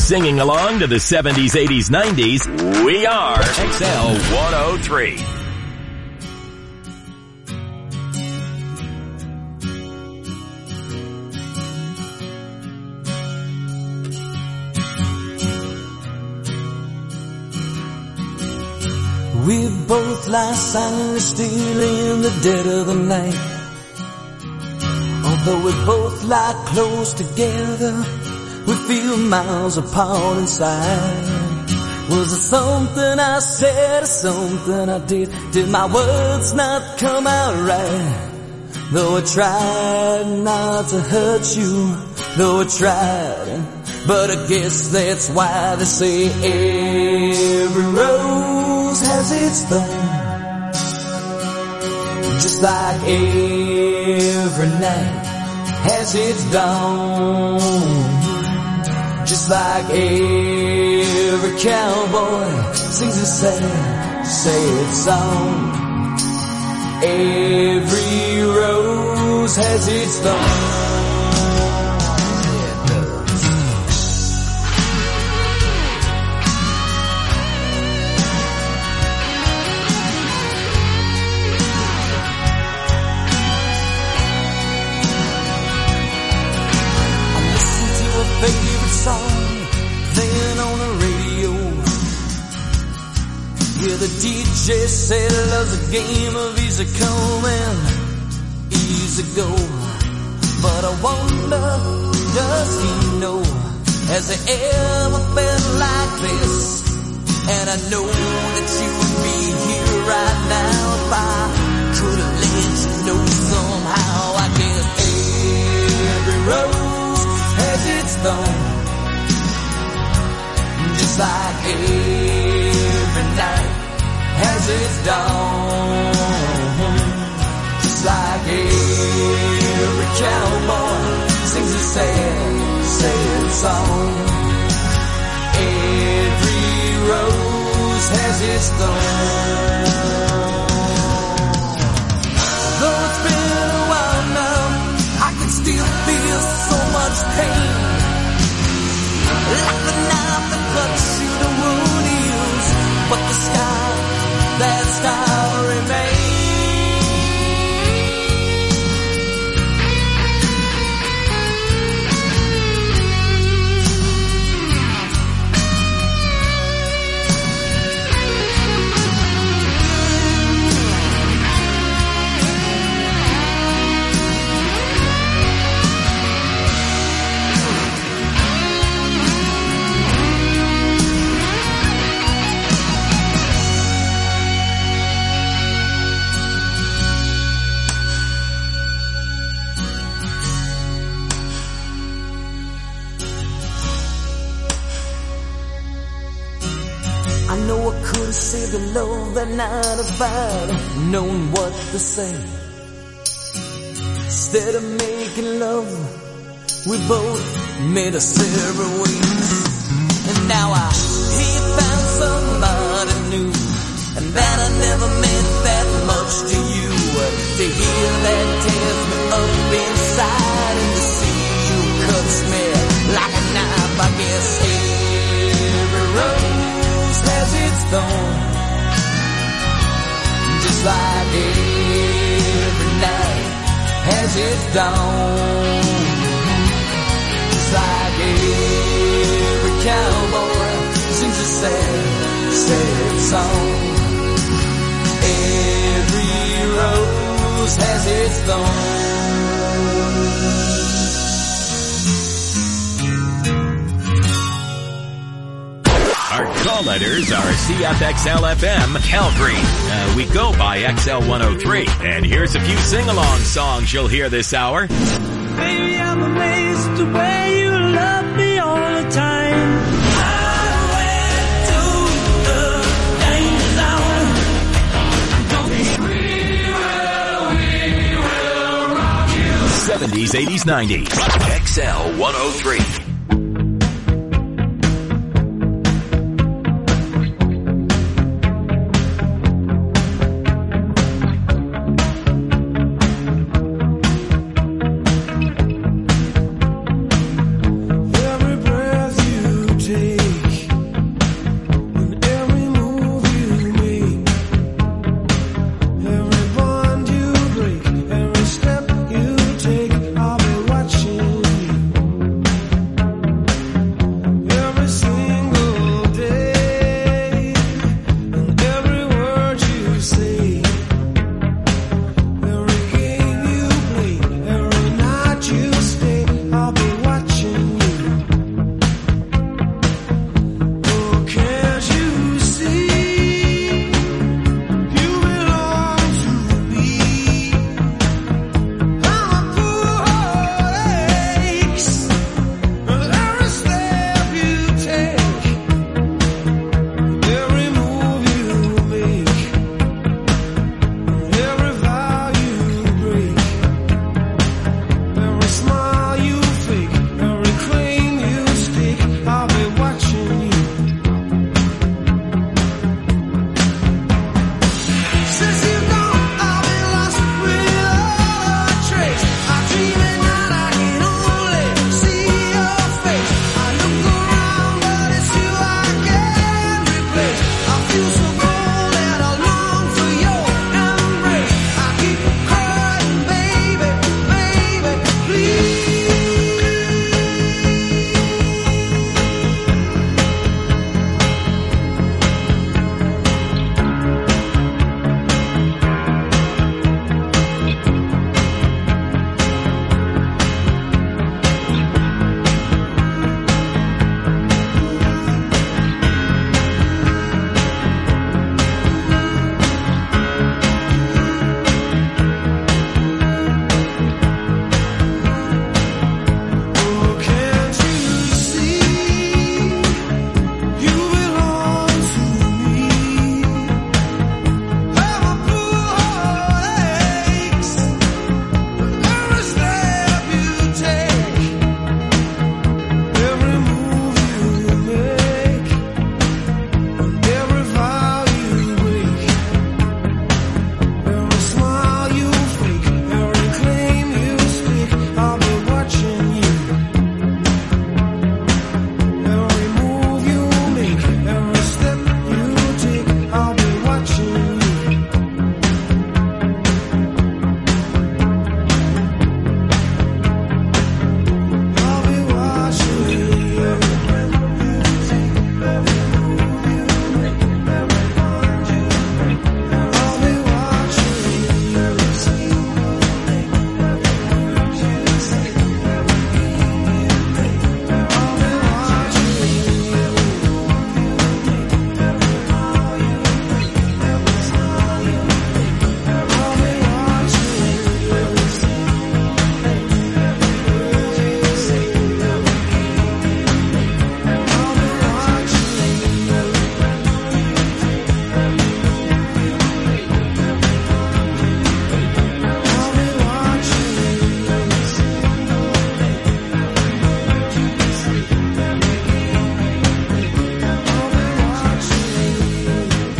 Singing along to the 70s, 80s, 90s, we are XL 103. We both lie silently still in the dead of the night. Although we both lie close together, we feel miles apart inside. Was it something I said or something I did? Did my words not come out right? Though I tried not to hurt you, though I tried, but I guess that's why they say every rose has its thorn. Just like every night has its dawn. Just like every cowboy sings a sad, sad song. Every rose has its thorn. Favorite song playing on the radio. Yeah, the DJ said love's a game of easy come and easy go. But I wonder, does he know? Has he ever felt like this? And I know that you would be here right now if I could have let you know somehow. I guess every rose has its thorn, just like every night has its dawn. Just like every cowboy sings a sad, sad song. Every rose has its thorn. Though it's been a while now, I can still feel so much pain. Like the knife that cuts you, the wound heals, but the scar, that scar remains. Saved the love that night if I'd known what to say. Instead of making love, we both made our separate ways. And now I hear you found somebody new, and that I never meant that much to you. To hear that tears me up inside, and to see you cuts me like a knife. I guess every rose has its thorn, just like every night has its dawn. Just like every cowboy sings a sad, sad song. Every rose has its thorn. Our call letters are CFXL-FM Calgary. We go by XL 103. And here's a few sing-along songs you'll hear this hour. Baby, I'm amazed the way you love me all the time. I went to the danger zone. We will rock you. 70s, 80s, 90s. XL 103. Every breath you take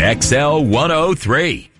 XL 103.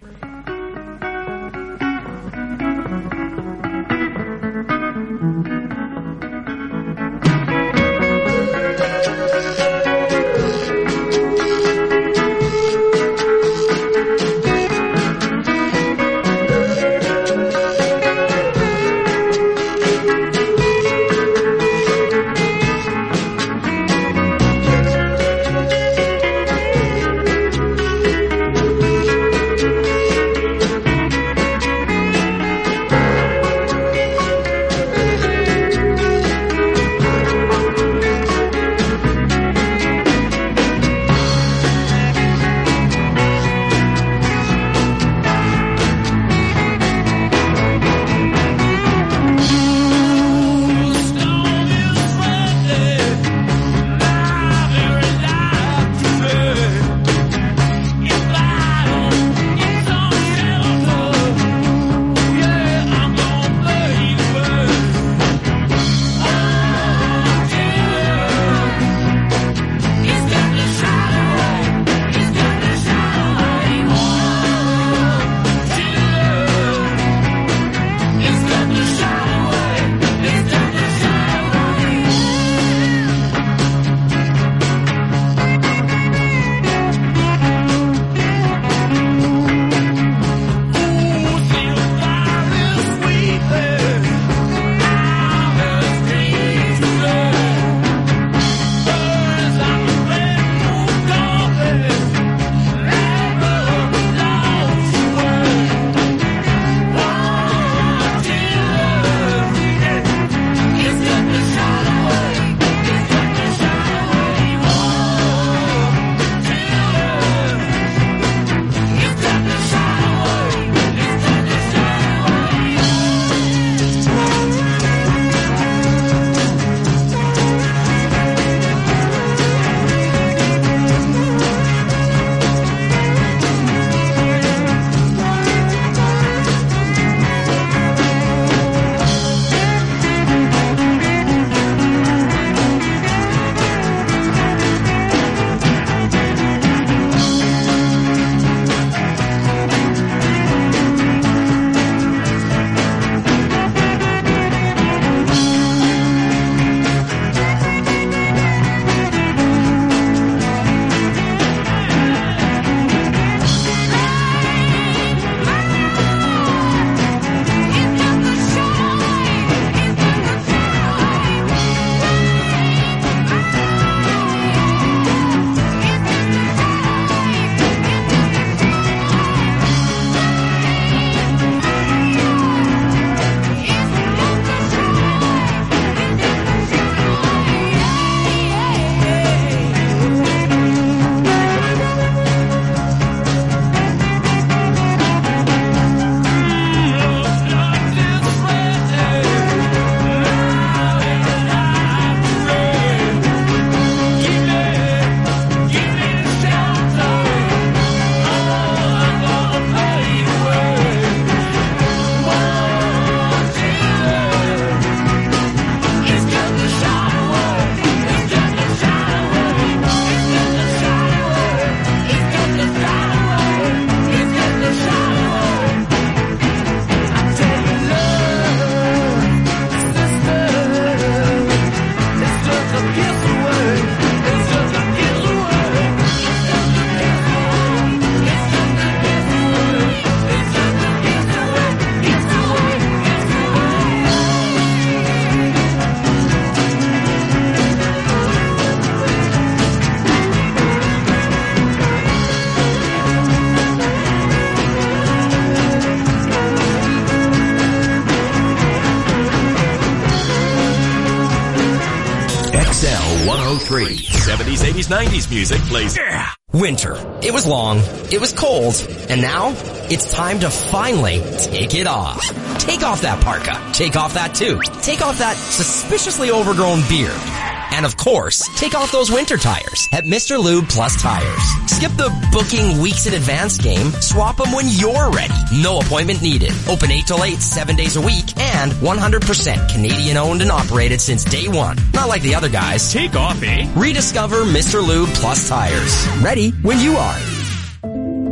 XL 103. 70s, 80s, 90s music plays. Yeah. Winter. It was long. It was cold. And now it's time to finally take it off. Take off that parka. Take off that too. Take off that suspiciously overgrown beard. And of course, take off those winter tires at Mr. Lube Plus Tires. Skip the booking weeks in advance game. Swap them when you're ready. No appointment needed. Open 8 till 8, 7 days a week, and 100% Canadian owned and operated since day one. Not like the other guys. Take off, eh? Rediscover Mr. Lube Plus Tires. Ready when you are.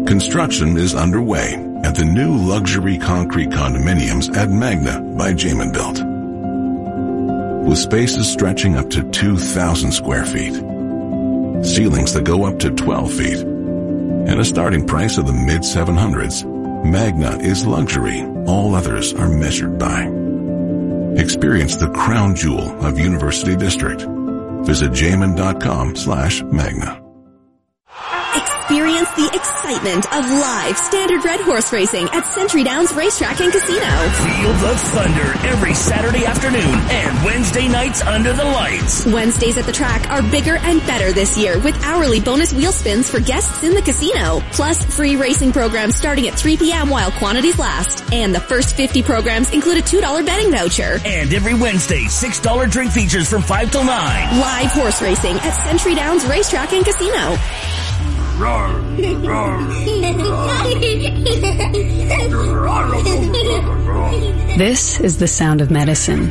Construction is underway at the new luxury concrete condominiums at Magna by Jamin Built. With spaces stretching up to 2,000 square feet, ceilings that go up to 12 feet, and a starting price of the mid-700s, Magna is luxury all others are measured by. Experience the crown jewel of University District. Visit jamin.com/Magna. Experience the excitement of live standard red horse racing at Century Downs Racetrack and Casino. Field of Thunder every Saturday afternoon and Wednesday nights under the lights. Wednesdays at the track are bigger and better this year with hourly bonus wheel spins for guests in the casino. Plus free racing programs starting at 3 p.m. while quantities last. And the first 50 programs include a $2 betting voucher. And every Wednesday, $6 drink features from 5 till 9. Live horse racing at Century Downs Racetrack and Casino. This is the sound of medicine.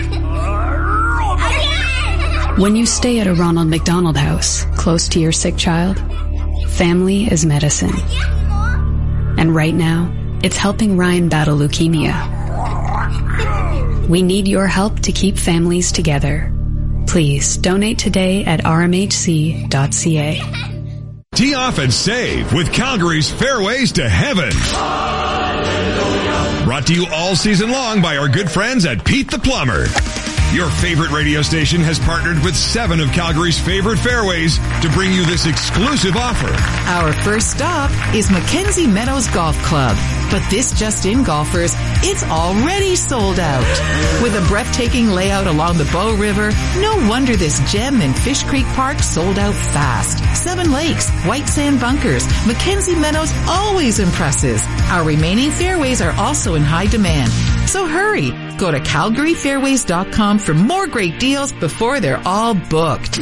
When you stay at a Ronald McDonald House, close to your sick child, family is medicine. And right now, it's helping Ryan battle leukemia. We need your help to keep families together. Please donate today at rmhc.ca. Tee off and save with Calgary's Fairways to Heaven. Brought to you all season long by our good friends at Pete the Plumber. Your favorite radio station has partnered with 7 of Calgary's favorite fairways to bring you this exclusive offer. Our first stop is Mackenzie Meadows Golf Club. But this just-in, golfers, it's already sold out. With a breathtaking layout along the Bow River, no wonder this gem in Fish Creek Park sold out fast. 7 lakes, white sand bunkers, Mackenzie Meadows always impresses. Our remaining fairways are also in high demand. So hurry, go to CalgaryFairways.com for more great deals before they're all booked.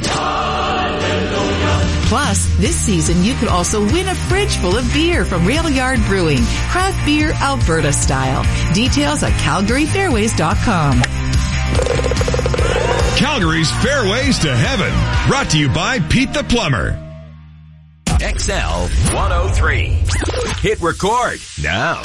Plus, this season you could also win a fridge full of beer from Rail Yard Brewing, craft beer Alberta style. Details at CalgaryFairways.com. Calgary's Fairways to Heaven, brought to you by Pete the Plumber. XL 103. Hit record now.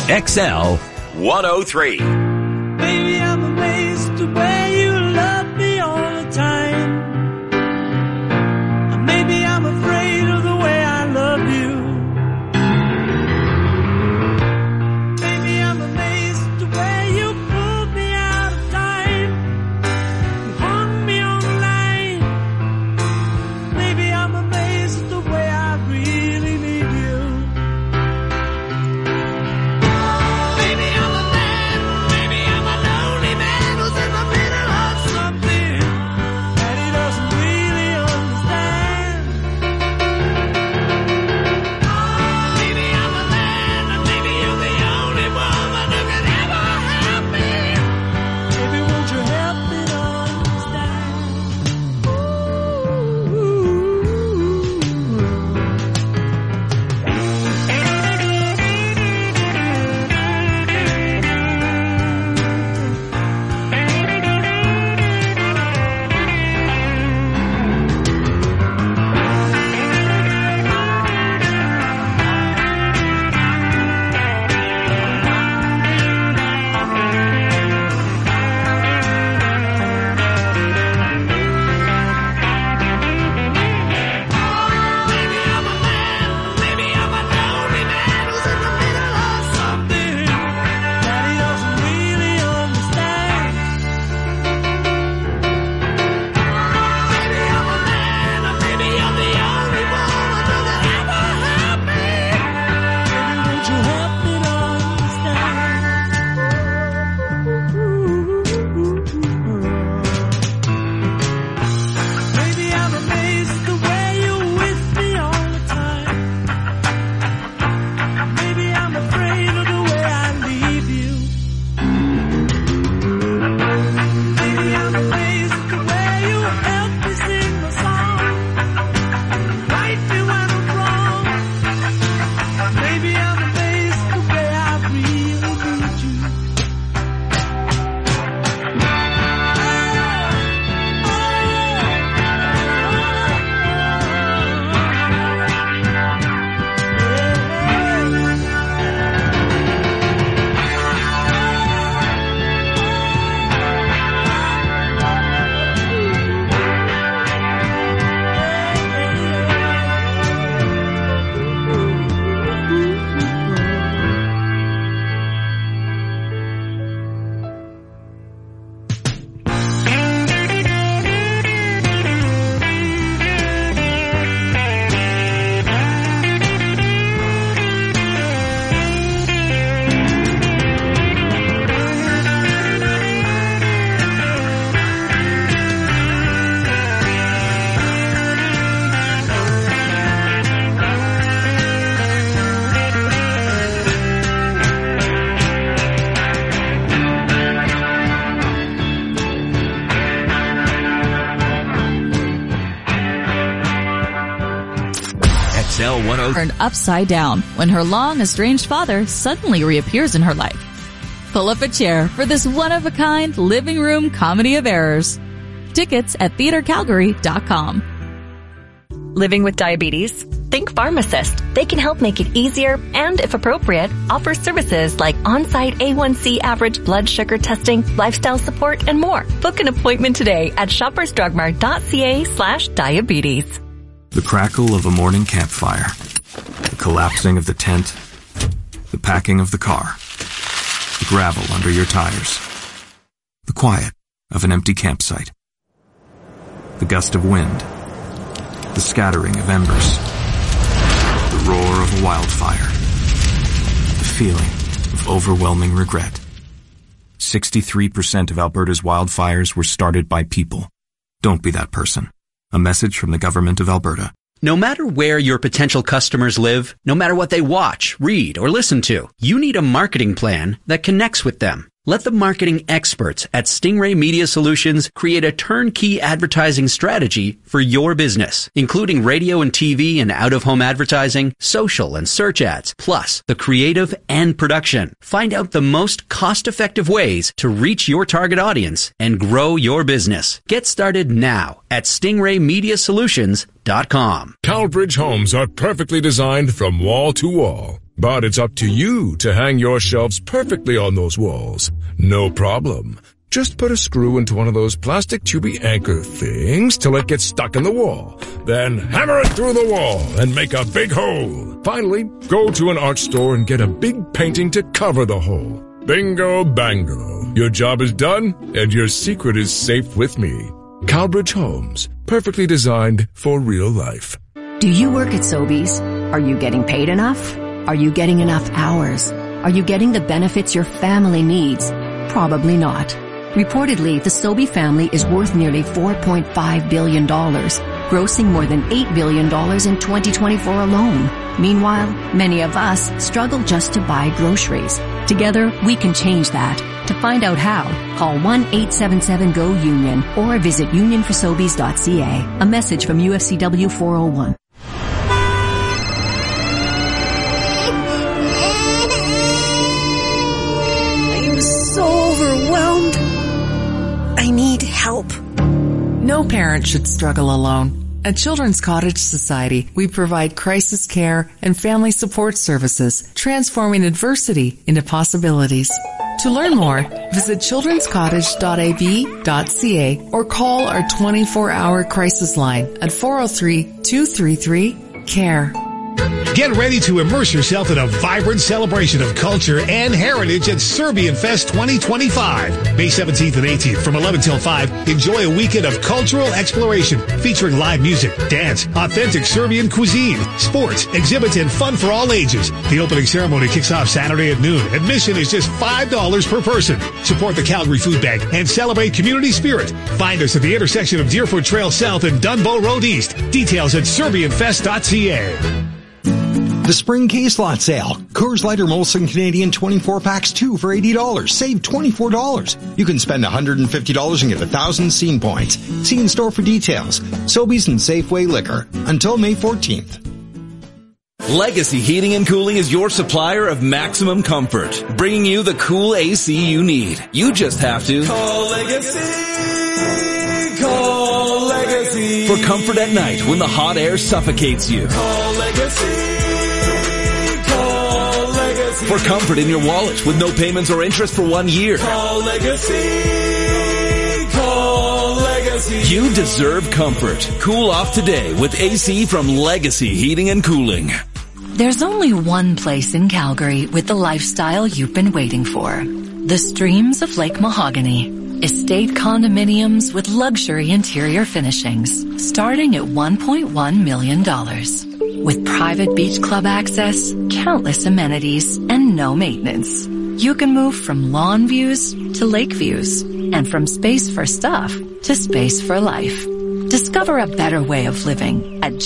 XL 103. Baby, I'm amazed the way you love me all the time. Maybe I'm afraid of the way I love you. Baby, I'm amazed the way you pulled me out of time. You hung me on the line. Maybe I'm amazed at the way I really need you. Baby, I'm a man. Maybe I'm a lonely man who's in the middle of something that he doesn't really understand. Maybe I'm a man, and maybe you're the only woman who can ever help me. Baby, won't you help me to understand? Maybe I'm a man, maybe I'm a lonely man who's in the middle of something that he doesn't really understand. Maybe I'm a man, or maybe you're the only woman who can ever help me. Baby, won't you help me to understand? Baby, I'm amazed the way you're with me all the time. Maybe I'm afraid of the way I leave you. Maybe I'm amazed at the way you help me sing the song. Right me when I'm wrong. Maybe I'm amazed at the way I really need you. XL 103. Turned upside down when her long estranged father suddenly reappears in her life. Pull up a chair for this one-of-a-kind living room comedy of errors. Tickets at theatercalgary.com. Living with diabetes? Think pharmacist. They can help make it easier and, if appropriate, offer services like on-site A1C average blood sugar testing, lifestyle support, and more. Book an appointment today at shoppersdrugmart.ca/diabetes. The crackle of a morning campfire, the collapsing of the tent, the packing of the car, the gravel under your tires, the quiet of an empty campsite, the gust of wind, the scattering of embers, the roar of a wildfire, the feeling of overwhelming regret. 63% of Alberta's wildfires were started by people. Don't be that person. A message from the Government of Alberta. No matter where your potential customers live, no matter what they watch, read, or listen to, you need a marketing plan that connects with them. Let the marketing experts at Stingray Media Solutions create a turnkey advertising strategy for your business, including radio and TV and out-of-home advertising, social and search ads, plus the creative and production. Find out the most cost-effective ways to reach your target audience and grow your business. Get started now at StingrayMediaSolutions.com. Calbridge homes are perfectly designed from wall to wall. But it's up to you to hang your shelves perfectly on those walls. No problem. Just put a screw into one of those plastic tubey anchor things till it gets stuck in the wall. Then hammer it through the wall and make a big hole. Finally, go to an art store and get a big painting to cover the hole. Bingo bango. Your job is done and your secret is safe with me. Calbridge Homes. Perfectly designed for real life. Do you work at Sobeys? Are you getting paid enough? Are you getting enough hours? Are you getting the benefits your family needs? Probably not. Reportedly, the Sobey family is worth nearly $4.5 billion, grossing more than $8 billion in 2024 alone. Meanwhile, many of us struggle just to buy groceries. Together, we can change that. To find out how, call 1-877-GO-UNION or visit unionforsobeys.ca. A message from UFCW 401. I'm so overwhelmed. I need help. No parent should struggle alone. At Children's Cottage Society, we provide crisis care and family support services, transforming adversity into possibilities. To learn more, visit childrenscottage.ab.ca or call our 24-hour crisis line at 403-233-CARE. Get ready to immerse yourself in a vibrant celebration of culture and heritage at Serbian Fest 2025. May 17th and 18th from 11 till 5, enjoy a weekend of cultural exploration featuring live music, dance, authentic Serbian cuisine, sports, exhibits, and fun for all ages. The opening ceremony kicks off Saturday at noon. Admission is just $5 per person. Support the Calgary Food Bank and celebrate community spirit. Find us at the intersection of Deerfoot Trail South and Dunbow Road East. Details at serbianfest.ca. The Spring Case Lot Sale. Coors Light or Molson Canadian 24 packs 2 for $80. Save $24. You can spend $150 and get 1,000 Scene points. See in store for details. Sobeys and Safeway Liquor. Until May 14th. Legacy Heating and Cooling is your supplier of maximum comfort, bringing you the cool AC you need. You just have to call Legacy. Call Legacy. For comfort at night when the hot air suffocates you. Call Legacy. For comfort in your wallet with no payments or interest for 1 year. Call Legacy. Call Legacy. You deserve comfort. Cool off today with AC from Legacy Heating and Cooling. There's only one place in Calgary with the lifestyle you've been waiting for. The Streams of Lake Mahogany. Estate condominiums with luxury interior finishings starting at $1.1 million. With private beach club access, countless amenities, and no maintenance. You can move from lawn views to lake views, and from space for stuff to space for life. Discover a better way of living at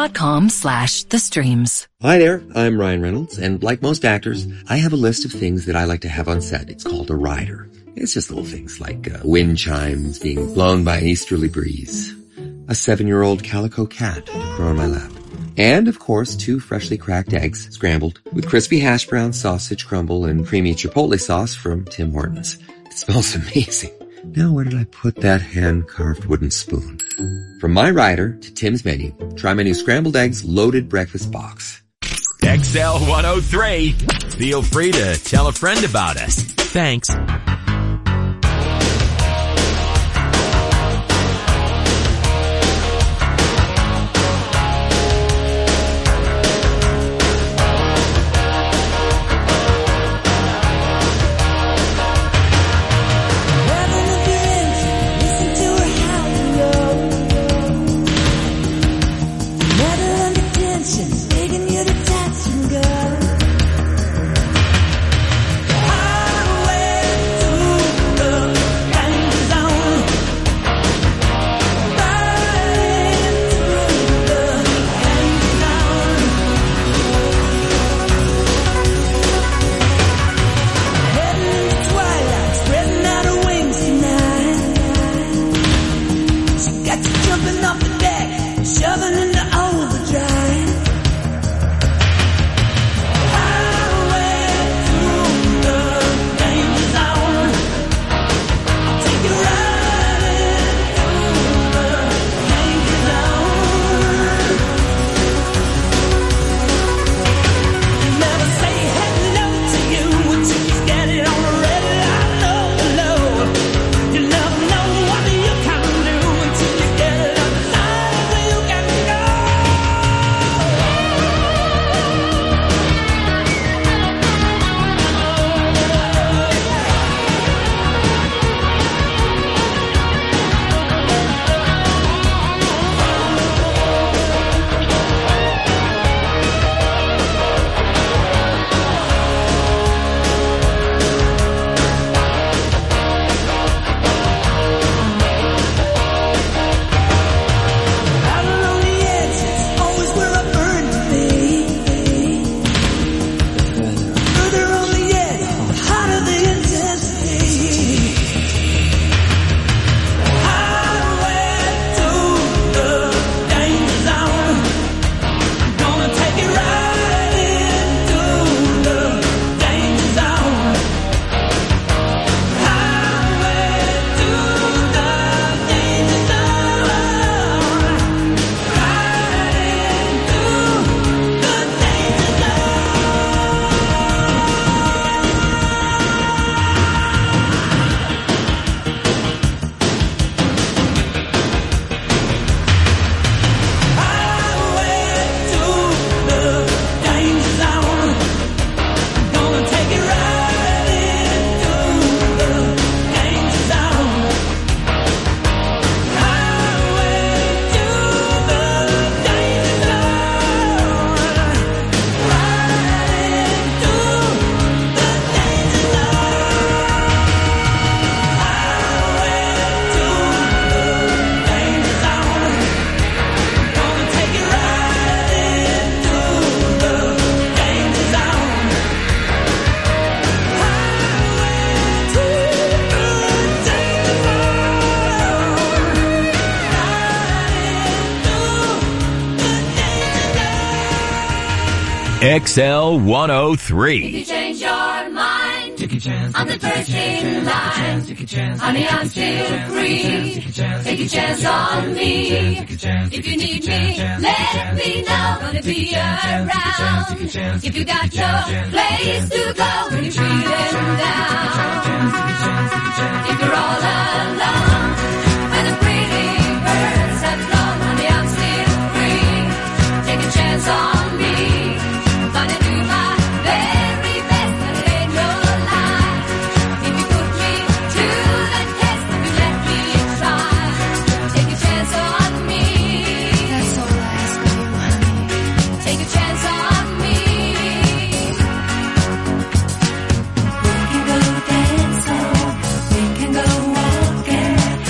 jamin.com/thestreams. Hi there, I'm Ryan Reynolds, and like most actors, I have a list of things that I like to have on set. It's called a rider. It's just little things like wind chimes being blown by an easterly breeze, a 7-year-old calico cat to purr on my lap, and, of course, 2 freshly cracked eggs, scrambled, with crispy hash brown, sausage crumble, and creamy chipotle sauce from Tim Hortons. It smells amazing. Now where did I put that hand-carved wooden spoon? From my rider to Tim's menu, try my new scrambled eggs loaded breakfast box. XL 103. Feel free to tell a friend about us. Thanks. Never say XL 103. If you change your mind, take a chance. I'm the first in line. Take a chance. Honey, I'm still free. Take a chance on me. If you need me, let me know. Gonna be around. If you got no place to go when you're feeling down. If you're all alone and the pretty birds have flown, honey, I'm still free. Take a chance on me. Gonna do my very best, and it ain't no lie. If you put me to the test, if you let me try, take a chance on me. That's all I ask of you, honey. Take a chance on me. We can go dancing, we can go walking,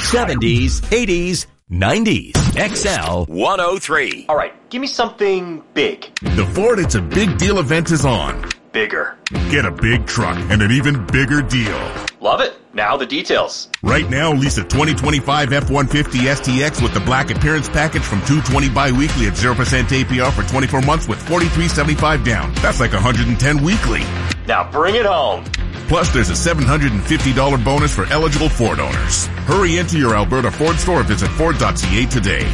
70s, 80s, 90s. XL 103. All right, give me something big. The Ford It's a Big Deal event is on. Bigger. Get a big truck and an even bigger deal. Love it. Now the details. Right now, lease a 2025 F-150 STX with the black appearance package from $220 bi-weekly at 0% APR for 24 months with $43.75 down. That's like $110 weekly. Now bring it home. Plus, there's a $750 bonus for eligible Ford owners. Hurry into your Alberta Ford store or visit Ford.ca today.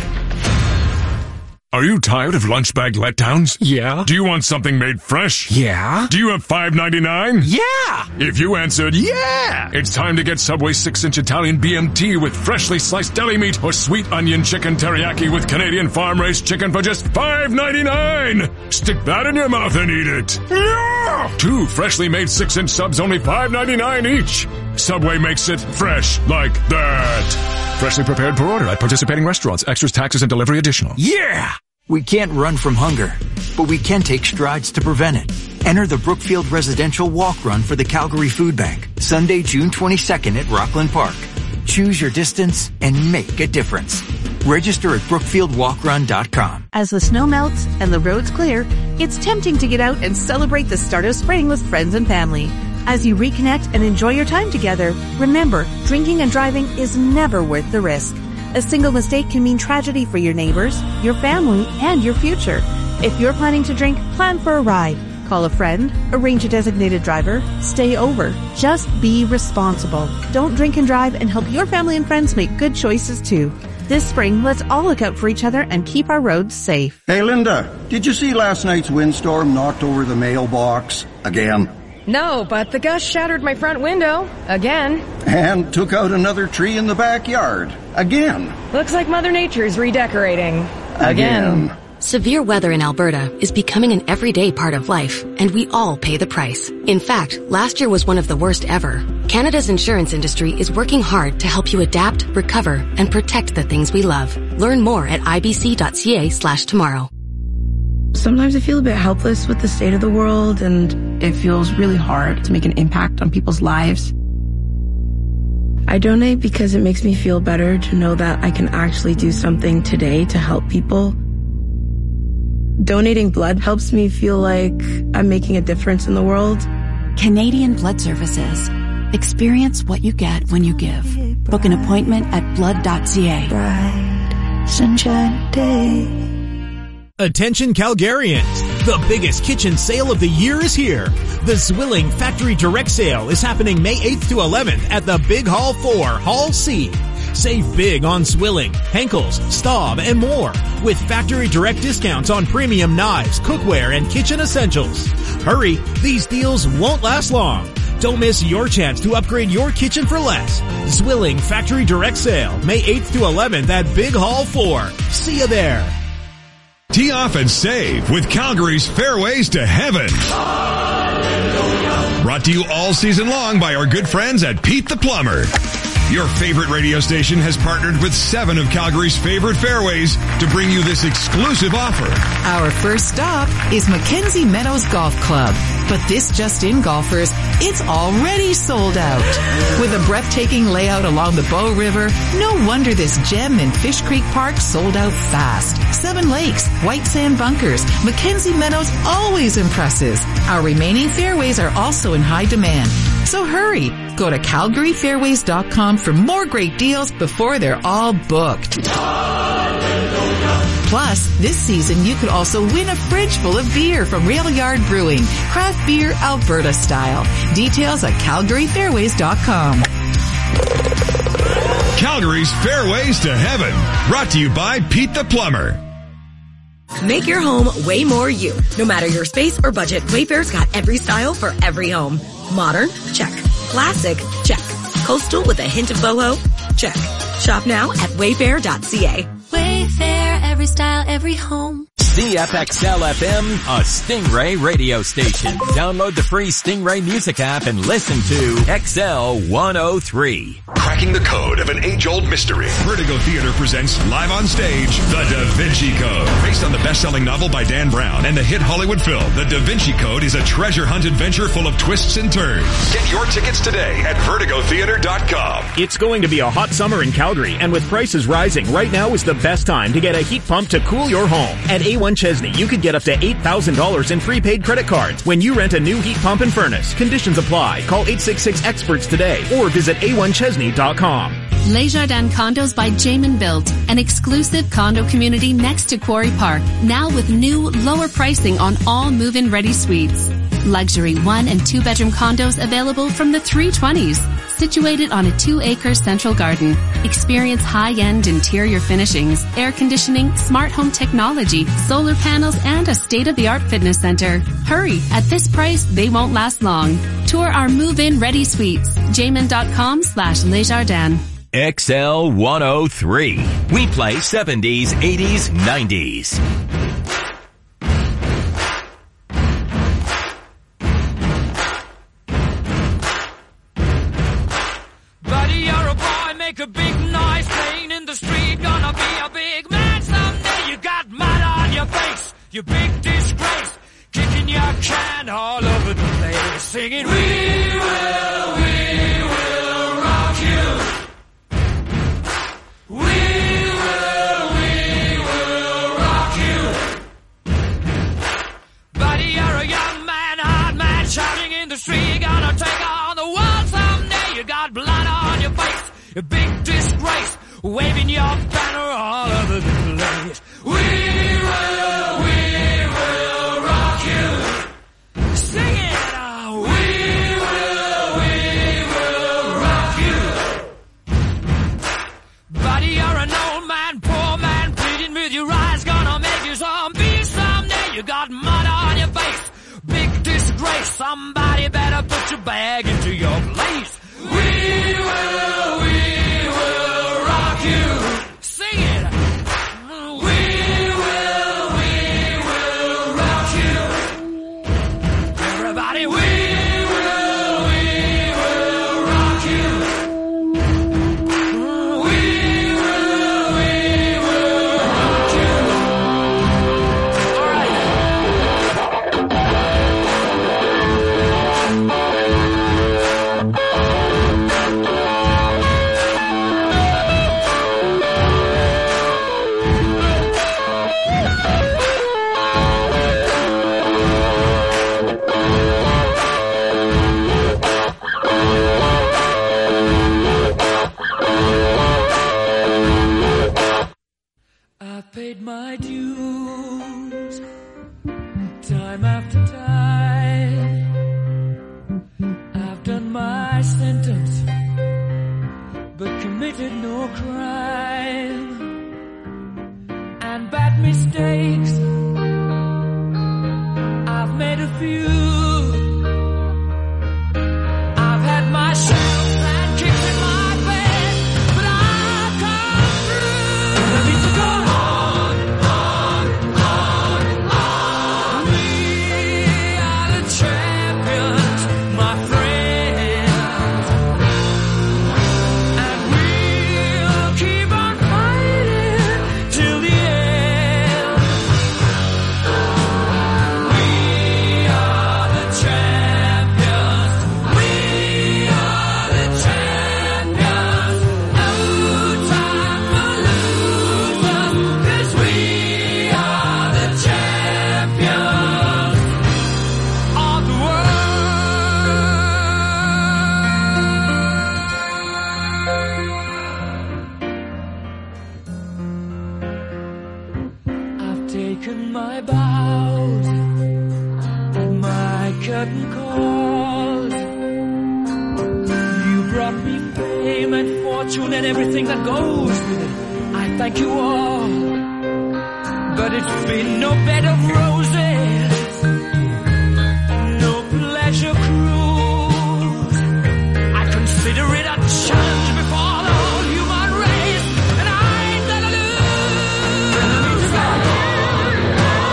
Are you tired of lunch bag letdowns? Yeah. Do you want something made fresh? Yeah. Do you have $5.99? Yeah. If you answered yeah, it's time to get Subway 6-inch Italian BMT with freshly sliced deli meat or sweet onion chicken teriyaki with Canadian farm-raised chicken for just $5.99. Stick that in your mouth and eat it. Yeah. 2 freshly made 6-inch subs, only $5.99 each. Subway makes it fresh like that. Freshly prepared per order at participating restaurants. Extras, taxes, and delivery additional. Yeah! We can't run from hunger, but we can take strides to prevent it. Enter the Brookfield Residential Walk Run for the Calgary Food Bank, Sunday, June 22nd at Rockland Park. Choose your distance and make a difference. Register at brookfieldwalkrun.com. As the snow melts and the roads clear, it's tempting to get out and celebrate the start of spring with friends and family. As you reconnect and enjoy your time together, remember, drinking and driving is never worth the risk. A single mistake can mean tragedy for your neighbors, your family, and your future. If you're planning to drink, plan for a ride. Call a friend, arrange a designated driver, stay over. Just be responsible. Don't drink and drive, and help your family and friends make good choices too. This spring, let's all look out for each other and keep our roads safe. Hey Linda, did you see last night's windstorm knocked over the mailbox again? No, but the gust shattered my front window. Again. And took out another tree in the backyard. Again. Looks like Mother Nature's redecorating. Again. Severe weather in Alberta is becoming an everyday part of life, and we all pay the price. In fact, last year was one of the worst ever. Canada's insurance industry is working hard to help you adapt, recover, and protect the things we love. Learn more at ibc.ca/tomorrow. Sometimes I feel a bit helpless with the state of the world, and it feels really hard to make an impact on people's lives. I donate because it makes me feel better to know that I can actually do something today to help people. Donating blood helps me feel like I'm making a difference in the world. Canadian Blood Services. Experience what you get when you give. Book an appointment at blood.ca. Bright sunshine day. Attention Calgarians! The biggest kitchen sale of the year is here. The Zwilling Factory Direct Sale is happening May 8th to 11th at the Big Hall 4, Hall C. Save big on Zwilling, Henkel's, Staub, and more with factory direct discounts on premium knives, cookware, and kitchen essentials. Hurry, these deals won't last long. Don't miss your chance to upgrade your kitchen for less. Zwilling Factory Direct Sale, May 8th to 11th at Big Hall 4. See you there. Tee off and save with Calgary's Fairways to Heaven. Hallelujah. Brought to you all season long by our good friends at Pete the Plumber. Your favorite radio station has partnered with 7 of Calgary's favorite fairways to bring you this exclusive offer. Our first stop is Mackenzie Meadows Golf Club. But this just-in golfers, it's already sold out. With a breathtaking layout along the Bow River, no wonder this gem in Fish Creek Park sold out fast. 7 lakes, white sand bunkers, Mackenzie Meadows always impresses. Our remaining fairways are also in high demand. So hurry, go to CalgaryFairways.com for more great deals before they're all booked. Plus, this season you could also win a fridge full of beer from Rail Yard Brewing, craft beer Alberta style. Details at CalgaryFairways.com. Calgary's Fairways to Heaven, brought to you by Pete the Plumber. Make your home way more you. No matter your space or budget, Wayfair's got every style for every home. Modern? Check. Classic? Check. Coastal with a hint of boho? Check. Shop now at wayfair.ca. Wayfair, every style, every home. CFXL FM, a Stingray radio station. Download the free Stingray music app and listen to XL 103. Cracking the code of an age-old mystery. Vertigo Theater presents live on stage, The Da Vinci Code. Based on the best-selling novel by Dan Brown and the hit Hollywood film, The Da Vinci Code is a treasure hunt adventure full of twists and turns. Get your tickets today at vertigotheater.com. It's going to be a hot summer in Calgary, and with prices rising, right now is the best time to get a heat pump to cool your home. At A1 Chesney, you could get up to $8,000 in prepaid credit cards when you rent a new heat pump and furnace. Conditions apply. Call 866-EXPERTS today or visit a1chesney.com. Les Jardins Condos by Jamin Built, an exclusive condo community next to Quarry Park, now with new, lower pricing on all move-in ready suites. Luxury 1 and 2 bedroom condos available from the 320s, situated on a 2-acre central garden. Experience high-end interior finishings, air conditioning, smart home technology, solar panels, and a state-of-the-art fitness center. Hurry, at this price, they won't last long. Tour our move-in ready suites. Jamin.com/Lesjardins. XL 103. We play 70s, 80s, 90s. Buddy, you're a boy, make a big noise, playing in the street, gonna be a big man someday. You got mud on your face, you big disgrace, kicking your can all over the place, singing, we will rock you. We will rock you. Buddy, you're a young man, hard man, shouting in the street, gonna take on the world someday. You got blood on your face, a big disgrace, waving your banner all over the place. We will rock you. Sing it out. We will rock you. Buddy, you're an old man, poor man, pleading with your eyes, gonna make you zombie someday. You got mud on your face, big disgrace, somebody better put your bag into your place. We will rock you. Sing it. We will rock you. Everybody, we will rock you. We will rock you. All right. I've paid my dues, time after time. I've done my sentence, but committed no crime. And bad mistakes, I've made a few. I've had my share of bad kicks in my bed, but I've come through. I need to go on. We are the champions, my friends, and we'll keep on fighting till the end. We are the champions. We are the champions. No time for losers, 'cause we are the champions of the world. I've taken my bows and my curtain calls. You brought me fame and fortune and everything that goes with it. I thank you all, but it's been no bed of roses, no pleasure cruise. I consider it a challenge before the whole human race, and I ain't gonna lose.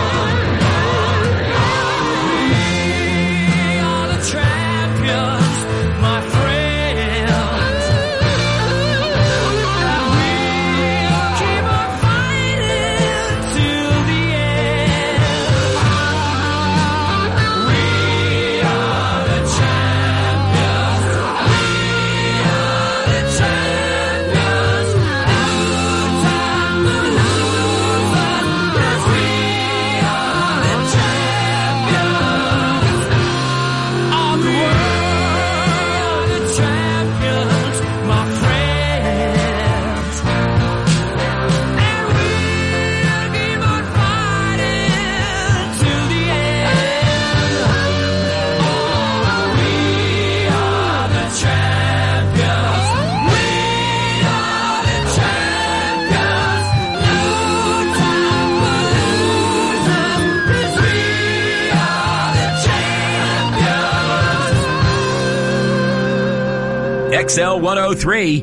XL 103.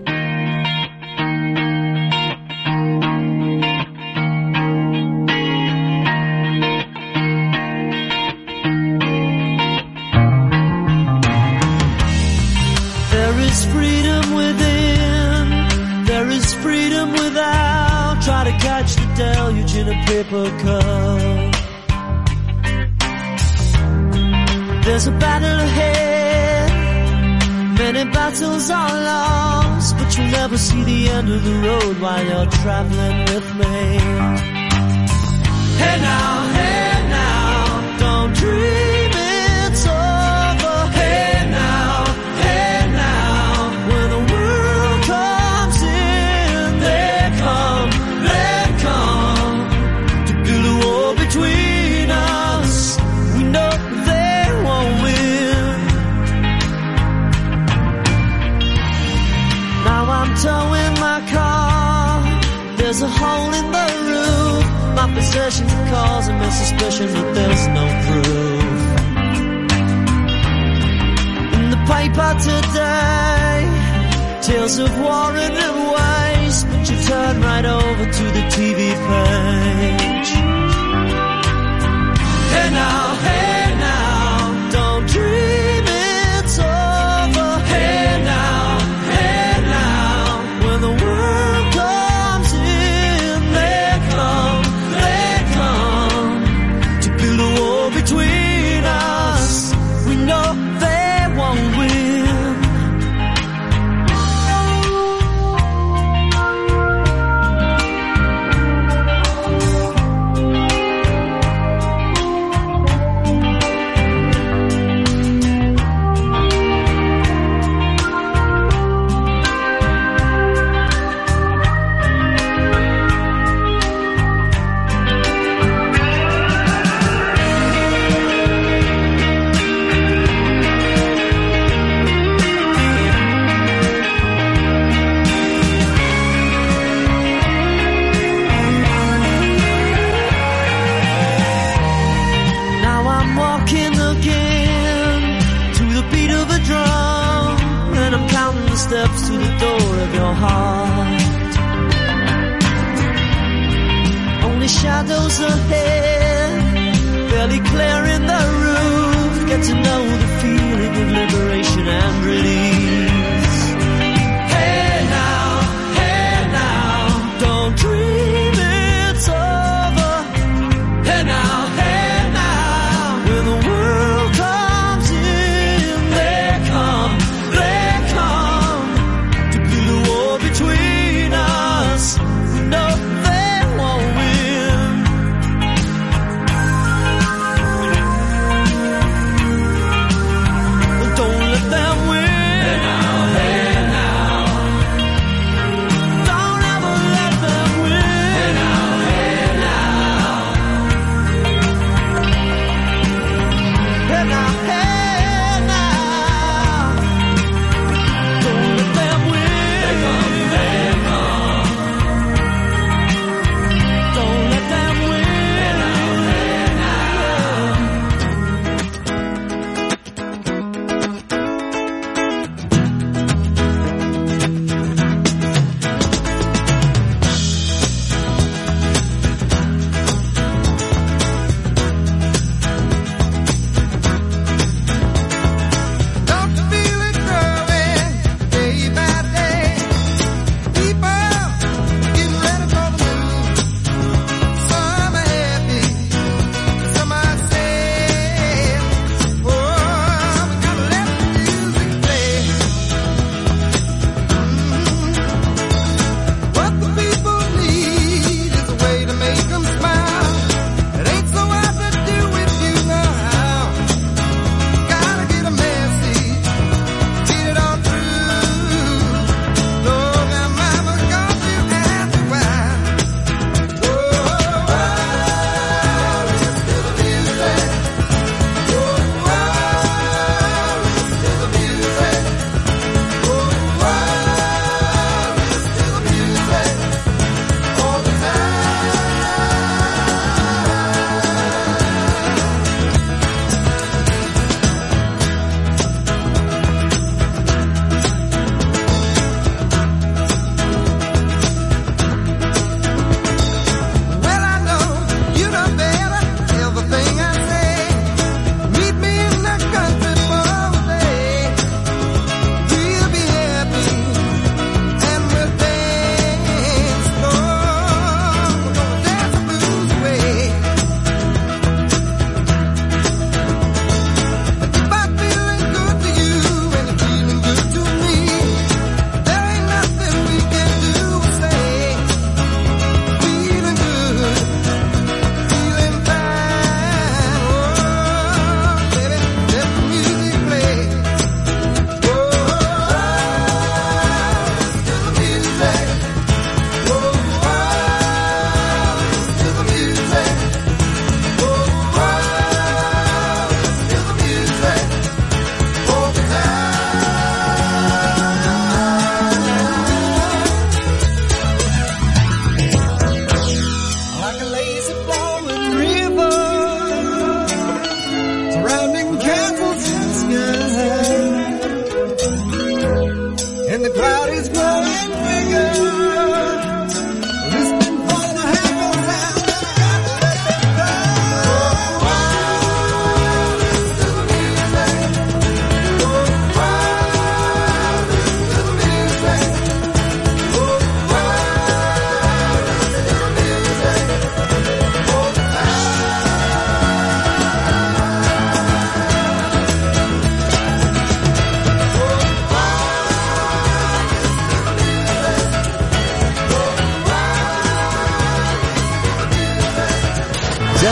There is freedom within, there is freedom without. Try to catch the deluge in a paper cup. There's a battle ahead, many battles are lost, but you'll never see the end of the road while you're traveling with me. Hey now, don't dream it's over. Hey now, when the world comes in, they come to build a wall between us. We know they won't win. Now I'm towing my car, there's a hole in the roof. My possessions are causing me suspicion, but there's no proof. In the paper today, tales of war and waste, but you turn right over to the TV page. Hey now, don't dream it's over. Hey now, when the world comes in, they come to build a wall between us. We know they won't win. Now I'm walking again to the beat of a drum, and I'm counting the steps to the door of your heart. Only shadows ahead, barely clearing the roof. Get to know the feeling of liberation and release. Hey now, don't dream it's over. Hey now, when the world comes in, they come to build a wall between us. We know they won't win.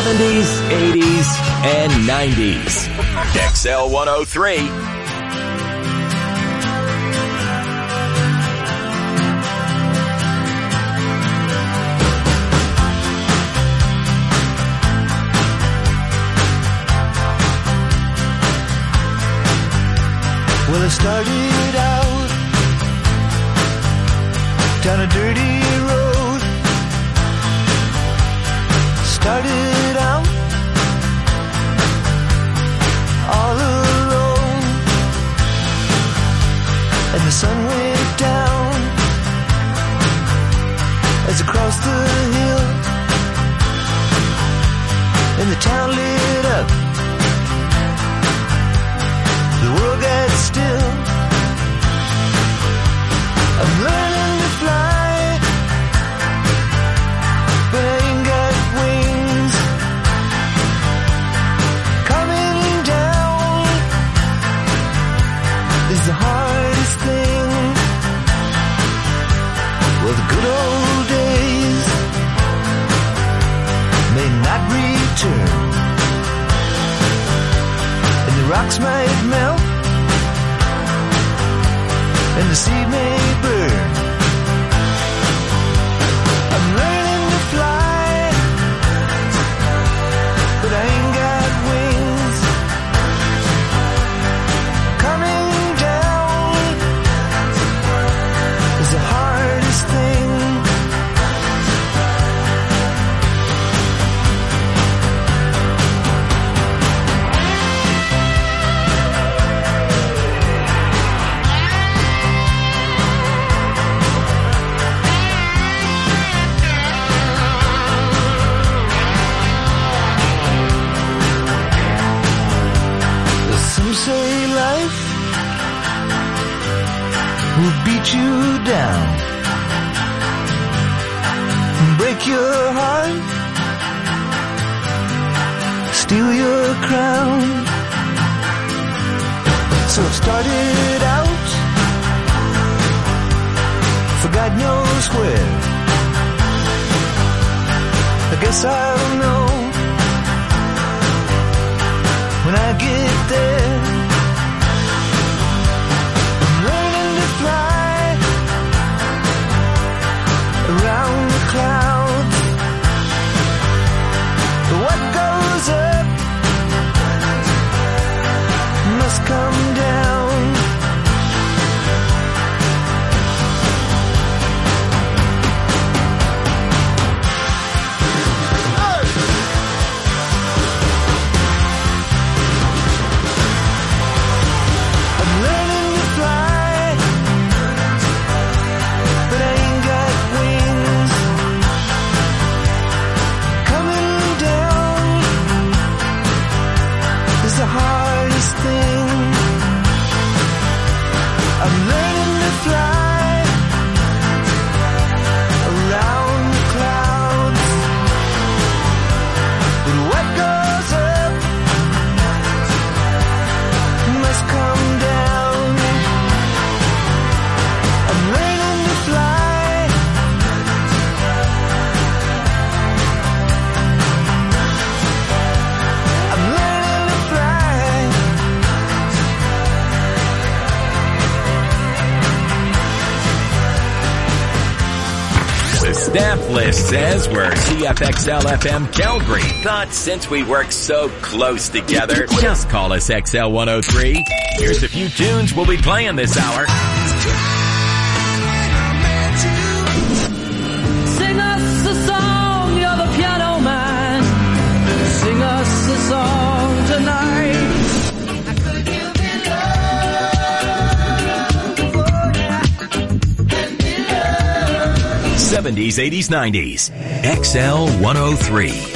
70s, 80s, and 90s. XL 103. Well, I started out down a dirty road. Started out all alone, and the sun went down as I crossed the hill, and the town lit up. The world got still. I'm learning to fly, but I ain't got wings. Coming down is the hardest thing. Well, the good old days may not return, and the rocks might melt, and the sea may burn. I'm learning to fly, but I ain't got wings. Coming down is the hardest thing. Say life will beat you down, break your heart, steal your crown. So it started out for God knows where. I guess I'll know when I get there. I'm learning to fly around the clouds. What goes up must come down. Staff list says we're CFXL-FM Calgary. Thought since we work so close together, just call us XL103. Here's a few tunes we'll be playing this hour. Sing us a song, you're the piano man. Sing us a song tonight. 70s, 80s, 90s. XL 103.